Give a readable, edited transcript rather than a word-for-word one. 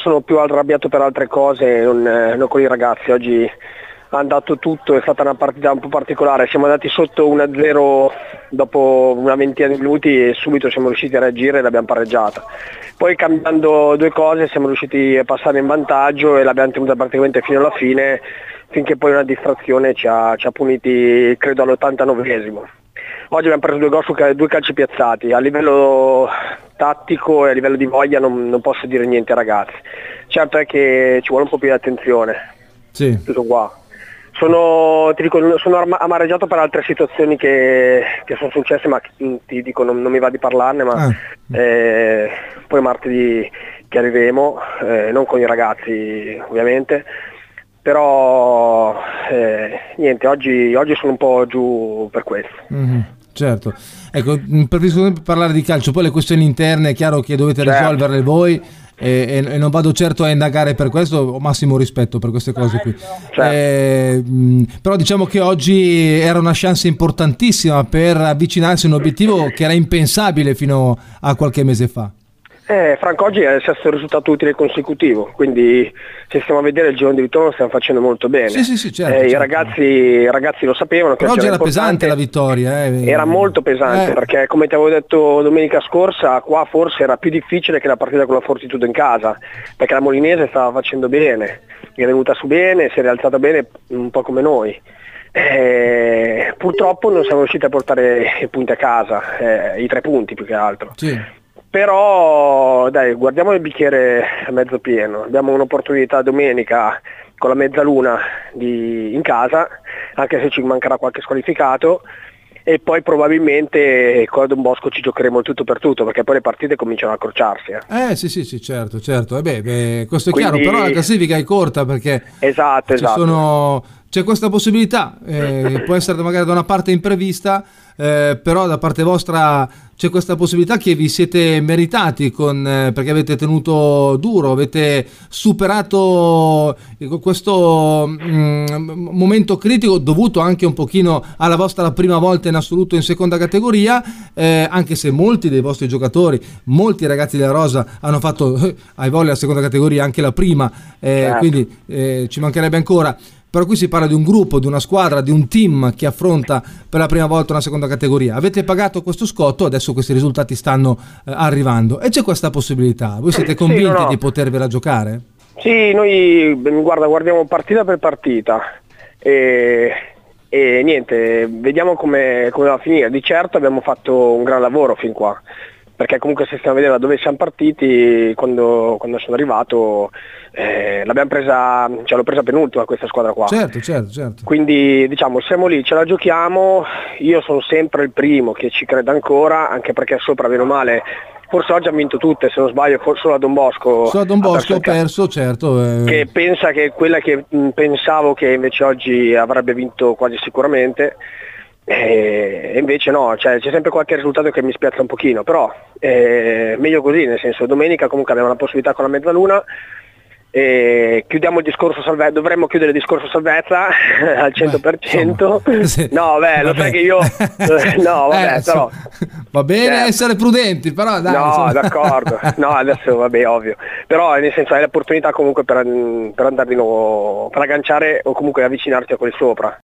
sono più arrabbiato per altre cose, non con i ragazzi. Oggi ha andato tutto, è stata una partita un po' particolare, siamo andati sotto 1-0 dopo una ventina di minuti e subito siamo riusciti a reagire e l'abbiamo pareggiata. Poi cambiando due cose siamo riusciti a passare in vantaggio e l'abbiamo tenuta praticamente fino alla fine, finché poi una distrazione ci ha puniti credo all'89esimo. Oggi abbiamo preso due calci piazzati, a livello tattico e a livello di voglia non posso dire niente ai ragazzi. Certo è che ci vuole un po' più di attenzione, sì. Tutto qua. Sono amareggiato per altre situazioni che sono successe, ma ti dico non mi va di parlarne, ma poi martedì chiariremo, non con i ragazzi ovviamente, però niente, oggi sono un po' giù per questo. Mm-hmm. Certo, ecco, preferisco sempre parlare di calcio, poi le questioni interne è chiaro che dovete risolverle voi e non vado certo a indagare per questo, ho massimo rispetto per queste cose qui. Però diciamo che oggi era una chance importantissima per avvicinarsi a un obiettivo che era impensabile fino a qualche mese fa. Franco, oggi è il sesto risultato utile consecutivo, quindi se stiamo a vedere il giorno di ritorno stiamo facendo molto bene. Sì, certo. I ragazzi lo sapevano. Però oggi era pesante la vittoria. Era molto pesante perché, come ti avevo detto domenica scorsa, qua forse era più difficile che la partita con la Fortitudo in casa, perché la Molinese stava facendo bene, è venuta su bene, si è rialzata bene un po' come noi. Purtroppo non siamo riusciti a portare i punti a casa, i 3 punti più che altro. Sì. Però dai, guardiamo il bicchiere a mezzo pieno, abbiamo un'opportunità domenica con la mezzaluna in casa, anche se ci mancherà qualche squalificato, e poi probabilmente con Don Bosco ci giocheremo il tutto per tutto, perché poi le partite cominciano a accorciarsi. Sì, certo. Questo è chiaro, però la classifica è corta perché esatto. C'è questa possibilità, può essere magari da una parte imprevista, però da parte vostra c'è questa possibilità che vi siete meritati perché avete tenuto duro, avete superato questo momento critico dovuto anche un pochino alla vostra prima volta in assoluto in seconda categoria, anche se molti dei vostri giocatori, molti ragazzi della Rosa hanno fatto ai volley la seconda categoria, anche la prima, quindi ci mancherebbe ancora. Però qui si parla di un gruppo, di una squadra, di un team che affronta per la prima volta una seconda categoria. Avete pagato questo scotto, adesso questi risultati stanno arrivando e c'è questa possibilità. Voi siete convinti di potervela giocare? Sì, noi guardiamo partita per partita e niente, vediamo come va a finire. Di certo abbiamo fatto un gran lavoro fin qua, perché comunque se stiamo a vedere da dove siamo partiti, quando sono arrivato l'abbiamo presa, l'ho presa penultima questa squadra qua. Certo. Quindi diciamo siamo lì, ce la giochiamo, io sono sempre il primo che ci crede ancora, anche perché sopra meno male, forse oggi hanno vinto tutte, se non sbaglio, solo a Don Bosco. Solo a Don Bosco ho perso, certo. Che pensa che quella che pensavo che invece oggi avrebbe vinto quasi sicuramente. E invece no, c'è sempre qualche risultato che mi spiazza un pochino, però meglio così, nel senso domenica comunque abbiamo la possibilità con la mezzaluna e chiudiamo il discorso salvezza, dovremmo chiudere il discorso salvezza al 100%. Sì. No, lo sai che io no, però va bene essere prudenti, però dai. No, d'accordo. No, adesso vabbè, ovvio. Però nel senso hai l'opportunità comunque per andare di nuovo, per agganciare o comunque avvicinarti a quel sopra.